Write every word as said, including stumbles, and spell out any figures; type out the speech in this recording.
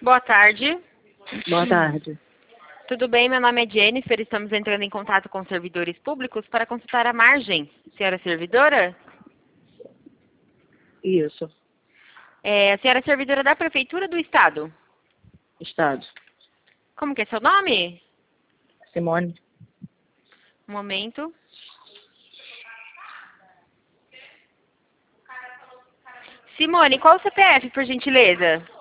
Boa tarde. Boa tarde. Tudo bem? Meu nome é Jennifer. Estamos entrando em contato com servidores públicos para consultar a margem. Senhora servidora? Isso. É, a senhora é servidora da Prefeitura do Estado? Estado. Como que é seu nome? Simone. Um momento. Simone, qual o C P F, por gentileza?